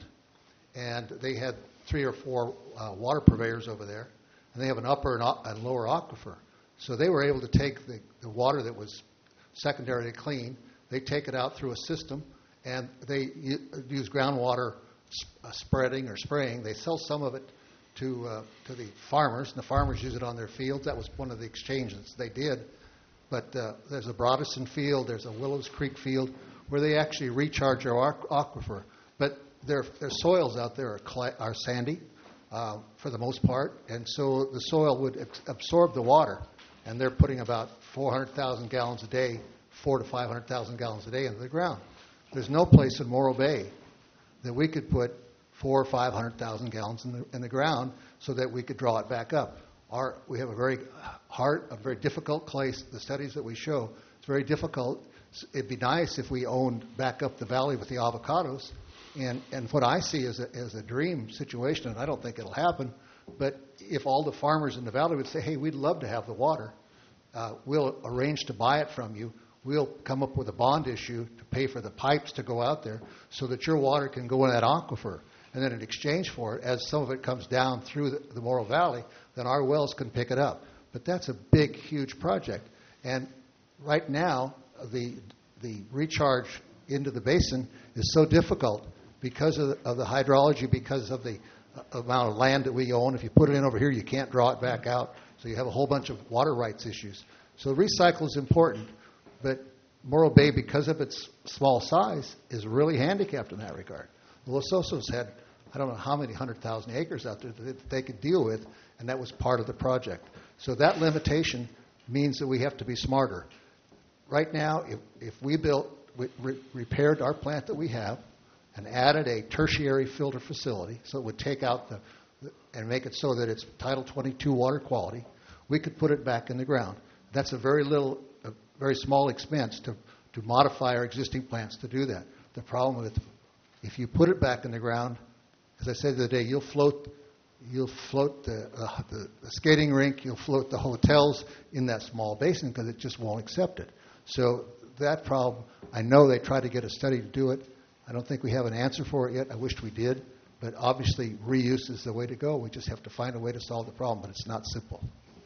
and they had three or four uh, water purveyors over there. And they have an upper and, o- and lower aquifer. So they were able to take the, the water that was secondarily clean, they take it out through a system, and they u- use groundwater sp- uh, spreading or spraying. They sell some of it to uh, to the farmers, and the farmers use it on their fields. That was one of the exchanges they did. But uh, there's a Broadison field, there's a Willows Creek field, where they actually recharge our aqu- aquifer. But their, their soils out there are, cl- are sandy uh, for the most part, and so the soil would ex- absorb the water. And they're putting about four hundred thousand gallons a day, four to five hundred thousand gallons a day into the ground. There's no place in Morro Bay that we could put four or five hundred thousand gallons in the in the ground so that we could draw it back up. Our we have a very hard, a very difficult place. The studies that we show, it's very difficult. It'd be nice if we owned back up the valley with the avocados, and and what I see is a, is a dream situation, and I don't think it'll happen. But if all the farmers in the valley would say, hey, we'd love to have the water, uh, we'll arrange to buy it from you, we'll come up with a bond issue to pay for the pipes to go out there so that your water can go in that aquifer. And then in exchange for it, as some of it comes down through the, the Morro Valley, then our wells can pick it up. But that's a big, huge project. And right now, the the recharge into the basin is so difficult because of the, of the hydrology, because of the amount of land that we own. If you put it in over here, you can't draw it back out. So you have a whole bunch of water rights issues. So recycle is important, but Morro Bay, because of its small size, is really handicapped in that regard. Los Osos had, I don't know how many hundred thousand acres out there that they could deal with, and that was part of the project. So that limitation means that we have to be smarter. Right now, if, if we built, we re- repaired our plant that we have, and added a tertiary filter facility, so it would take out the, the and make it so that it's Title twenty-two water quality, we could put it back in the ground. That's a very little, a very small expense to, to modify our existing plants to do that. The problem with, if you put it back in the ground, as I said the other day, you'll float, you'll float the, uh, the, the skating rink, you'll float the hotels in that small basin because it just won't accept it. So that problem, I know they tried to get a study to do it. I don't think we have an answer for it yet. I wished we did. But obviously, reuse is the way to go. We just have to find a way to solve the problem, but it's not simple.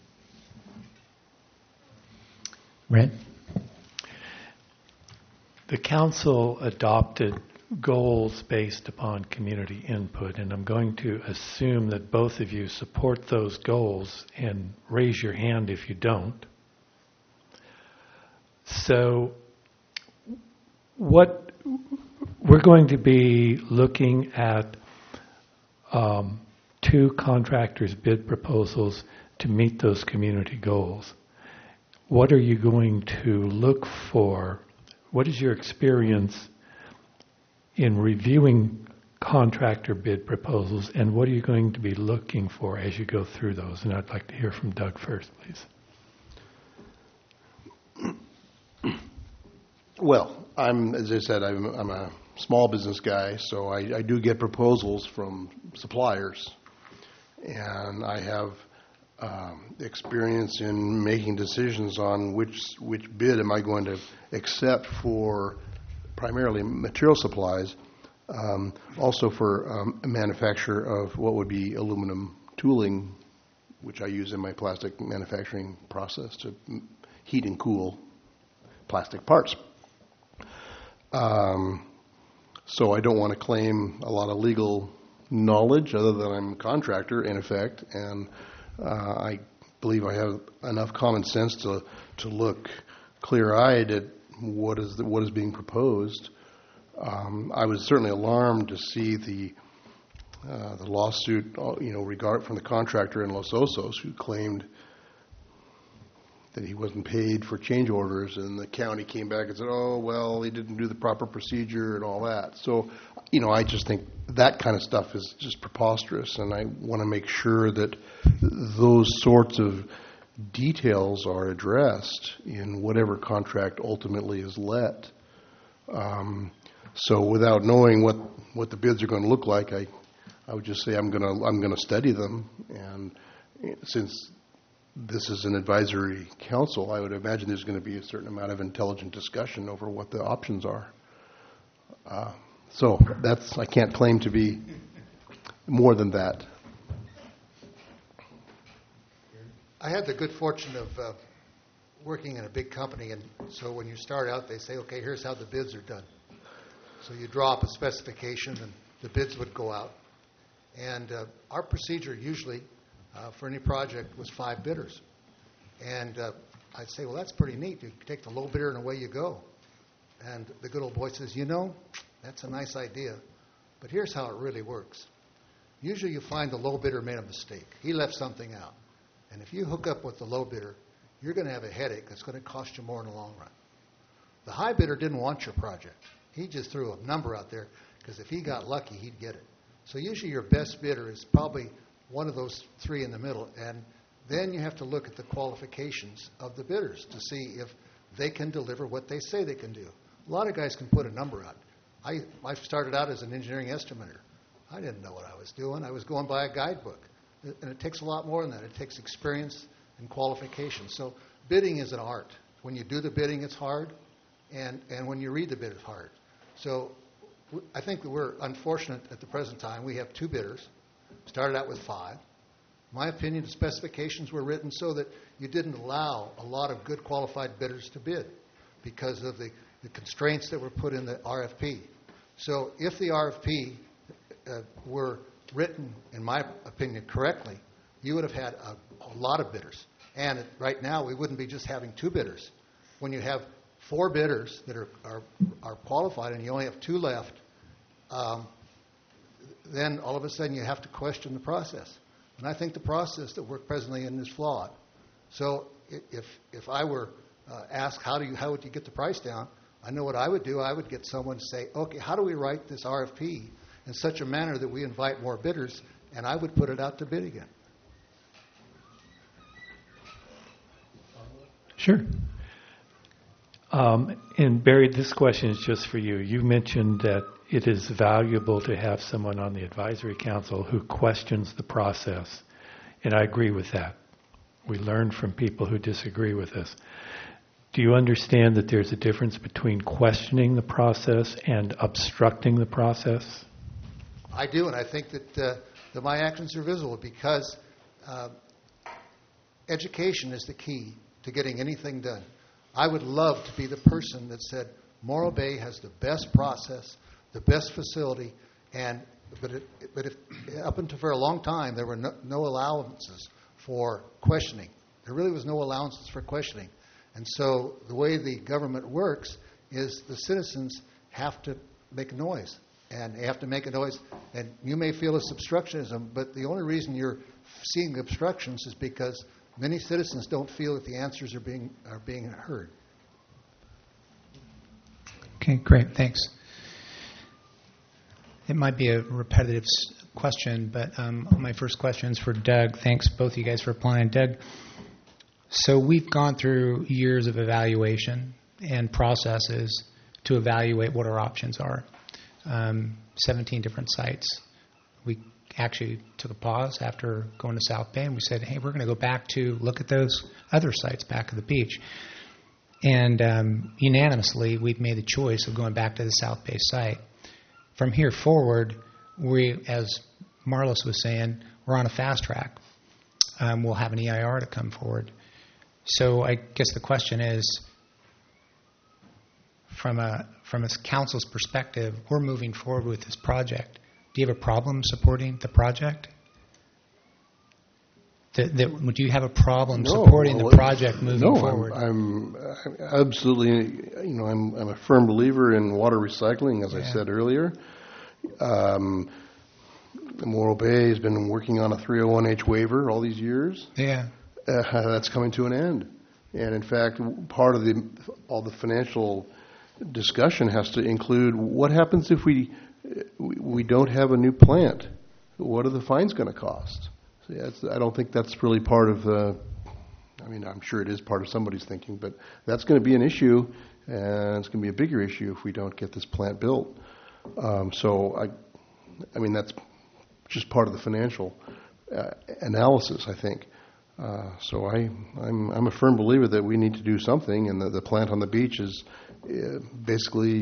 Red? The council adopted goals based upon community input, and I'm going to assume that both of you support those goals, and raise your hand if you don't. So what we're going to be looking at um, two contractors' bid proposals to meet those community goals. What are you going to look for? What is your experience in reviewing contractor bid proposals, and what are you going to be looking for as you go through those? And I'd like to hear from Doug first, please. Well, I'm, as I said, I'm, I'm a small business guy, so I, I do get proposals from suppliers, and I have um, experience in making decisions on which which bid am I going to accept for primarily material supplies, um, also for um, a manufacture of what would be aluminum tooling, which I use in my plastic manufacturing process to heat and cool plastic parts. Um, so I don't want to claim a lot of legal knowledge other than I'm a contractor in effect, and uh, I believe I have enough common sense to to look clear-eyed at what is the, what is being proposed. Um, I was certainly alarmed to see the uh, the lawsuit, you know, regard from the contractor in Los Osos who claimed that he wasn't paid for change orders, and the county came back and said, oh, well, he didn't do the proper procedure and all that. So, you know, I just think that kind of stuff is just preposterous, and I want to make sure that those sorts of details are addressed in whatever contract ultimately is let. Um, so without knowing what, what the bids are going to look like, I, I would just say I'm going to I'm going to study them, and since this is an advisory council, I would imagine there's going to be a certain amount of intelligent discussion over what the options are. Uh, so that's, I can't claim to be more than that. I had the good fortune of uh, working in a big company, and so when you start out, they say, okay, here's how the bids are done. So you draw up a specification, and the bids would go out. And uh, our procedure usually Uh, for any project was five bidders. And uh, I'd say, well, that's pretty neat. You take the low bidder and away you go. And the good old boy says, you know, that's a nice idea, but here's how it really works. Usually you find the low bidder made a mistake. He left something out. And if you hook up with the low bidder, you're going to have a headache that's going to cost you more in the long run. The high bidder didn't want your project. He just threw a number out there because if he got lucky, he'd get it. So usually your best bidder is probably one of those three in the middle, and then you have to look at the qualifications of the bidders to see if they can deliver what they say they can do. A lot of guys can put a number out. I, I started out as an engineering estimator. I didn't know what I was doing. I was going by a guidebook, and it takes a lot more than that. It takes experience and qualifications. So bidding is an art. When you do the bidding, it's hard, and, and when you read the bid, it's hard. So I think that we're unfortunate at the present time. We have two bidders. Started out with five. In my opinion, the specifications were written so that you didn't allow a lot of good qualified bidders to bid because of the, the constraints that were put in the R F P. So if the R F P uh, were written, in my opinion, correctly, you would have had a, a lot of bidders. And right now, we wouldn't be just having two bidders. When you have four bidders that are, are, are qualified and you only have two left, um, then all of a sudden you have to question the process. And I think the process that we're presently in is flawed. So if if I were uh, asked how do you how would you get the price down, I know what I would do. I would get someone to say, okay, how do we write this R F P in such a manner that we invite more bidders, and I would put it out to bid again. Sure. Um, and Barry, this question is just for you. You mentioned that it is valuable to have someone on the advisory council who questions the process, and I agree with that. We learn from people who disagree with us. Do you understand that there's a difference between questioning the process and obstructing the process? I do, and I think that, uh, that my actions are visible because uh, education is the key to getting anything done. I would love to be the person that said, Morro Bay has the best process, the best facility, and but it, but if up until for a long time there were no, no allowances for questioning. There really was no allowances for questioning, and so the way the government works is the citizens have to make a noise, and they have to make a noise. And you may feel it's obstructionism, but the only reason you're seeing obstructions is because many citizens don't feel that the answers are being are being heard. Okay, great, thanks. It might be a repetitive s- question, but um, my first question is for Doug. Thanks, both of you guys, for applying. Doug, so we've gone through years of evaluation and processes to evaluate what our options are. Um, seventeen different sites. We actually took a pause after going to South Bay, and we said, hey, we're going to go back to look at those other sites back at the beach. And um, unanimously, we've made the choice of going back to the South Bay site. From here forward, we, as Marlis was saying, we're on a fast track. Um, we'll have an E I R to come forward. So I guess the question is, from a from a council's perspective, we're moving forward with this project. Do you have a problem supporting the project? The, the, would you have a problem No, supporting well, the project moving no, forward? I'm, I'm absolutely, you know, I'm, I'm a firm believer in water recycling, as Yeah. I said earlier. Um, Morro Bay has been working on a three oh one H waiver all these years. Yeah. Uh, that's coming to an end. And in fact, part of the all the financial discussion has to include what happens if we we, we don't have a new plant. What are the fines going to cost? So yeah, it's, I don't think that's really part of the. I mean, I'm sure it is part of somebody's thinking, but that's going to be an issue, and it's going to be a bigger issue if we don't get this plant built. Um, so I, I mean, that's just part of the financial uh, analysis, I think. Uh, so I, I'm, I'm a firm believer that we need to do something, and the, the plant on the beach is uh, basically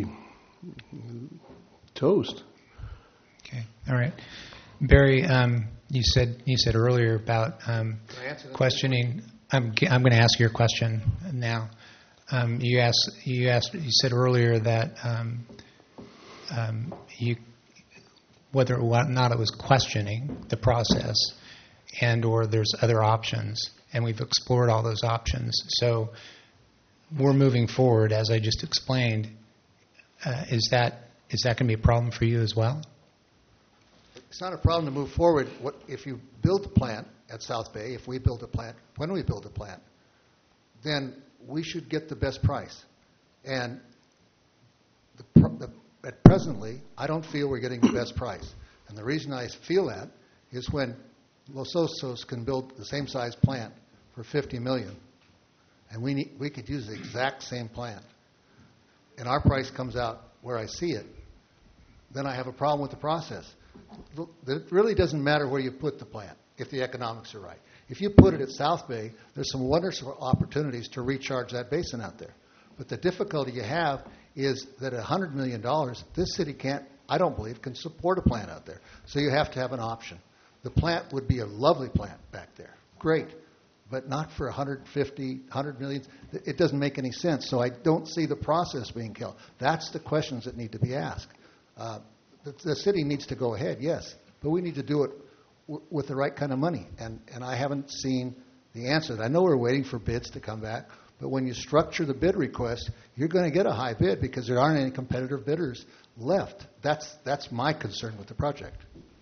toast. Okay. All right. Barry, um, you said you said earlier about um, questioning. I'm g- I'm going to ask your question now. Um, you asked you asked you said earlier that um, um, you whether or not it was questioning the process, and or there's other options, and we've explored all those options. So we're moving forward, as I just explained. Uh, is that is that going to be a problem for you as well? It's not a problem to move forward. What, if you build a plant at South Bay, if we build a plant, when we build a plant, then we should get the best price. And the, the, at presently, I don't feel we're getting the best price. And the reason I feel that is when Los Osos can build the same size plant for fifty million dollars, and we need, we could use the exact same plant, and our price comes out where I see it, then I have a problem with the process. It really doesn't matter where you put the plant if the economics are right. If you put it at South Bay, there's some wonderful opportunities to recharge that basin out there. But the difficulty you have is that at one hundred million dollars, this city can't, I don't believe, can support a plant out there. So you have to have an option. The plant would be a lovely plant back there. Great. But not for one hundred fifty, one hundred million. It doesn't make any sense. So I don't see the process being killed. That's the questions that need to be asked. Uh, the, the city needs to go ahead, yes, but we need to do it w- with the right kind of money. And, and I haven't seen the answer. I know we're waiting for bids to come back, but when you structure the bid request, you're going to get a high bid because there aren't any competitive bidders left. That's, that's my concern with the project.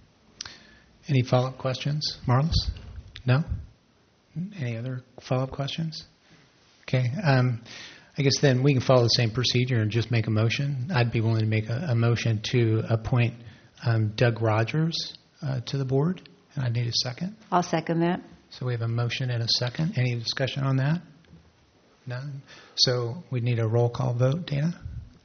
Any follow-up questions? Marlis? No? Any other follow-up questions? Okay. Um, I guess then we can follow the same procedure and just make a motion. I'd be willing to make a, a motion to appoint um, Doug Rogers uh, to the board, and I need a second. I'll second that. So we have a motion and a second. Any discussion on that? None? So we need a roll call vote. Dana?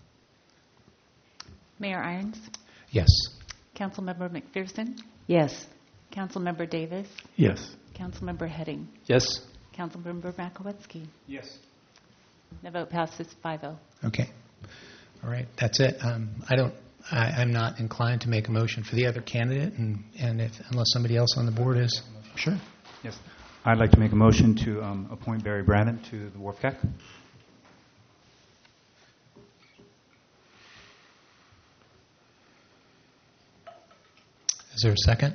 Mayor Irons? Yes. Councilmember McPherson? Yes. Councilmember Davis? Yes. Councilmember Heading? Yes. Councilmember Makowetsky? Yes. The vote passes five oh. Okay. All right. That's it. Um, I don't. I, I'm not inclined to make a motion for the other candidate, and, and if unless somebody else on the board is. Sure. Yes. I'd like to make a motion to um, appoint Barry Brannon to the Wharf C A C. Is there a second?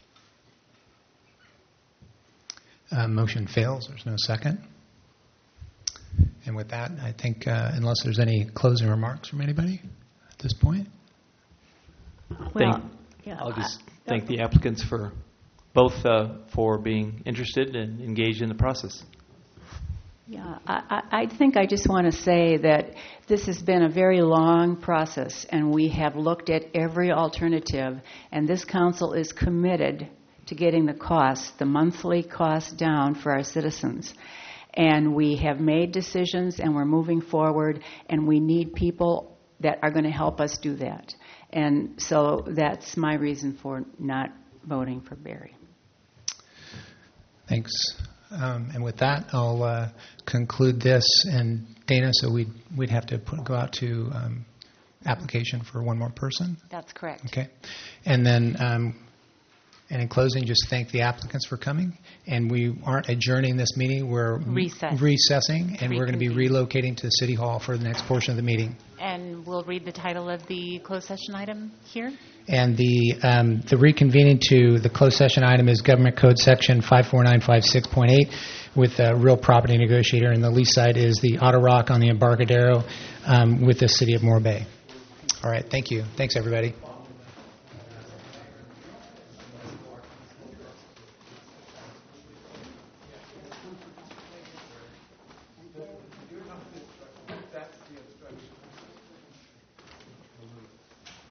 Uh, motion fails. There's no second. And with that, I think, uh, unless there's any closing remarks from anybody at this point. Thank, yeah, I'll just I- thank the applicants for both uh, for being interested and engaged in the process. Yeah, I, I think I just want to say that this has been a very long process, and we have looked at every alternative, and this council is committed to getting the cost, the monthly cost down for our citizens. And we have made decisions, and we're moving forward, and we need people that are going to help us do that. And so that's my reason for not voting for Barry. Thanks. Um, and with that, I'll uh, conclude this. And Dana, so we'd, we'd have to put, go out to um, application for one more person? That's correct. Okay. And then, um, and in closing, just thank the applicants for coming. And we aren't adjourning this meeting. We're Recess. recessing, and we're going to be relocating to City Hall for the next portion of the meeting. And we'll read the title of the closed session item here. And the um, the reconvening to the closed session item is Government Code Section five four nine five six point eight with a real property negotiator. And the lease side is the Auto Rock on the Embarcadero um, with the City of Morro Bay. All right. Thank you. Thanks, everybody.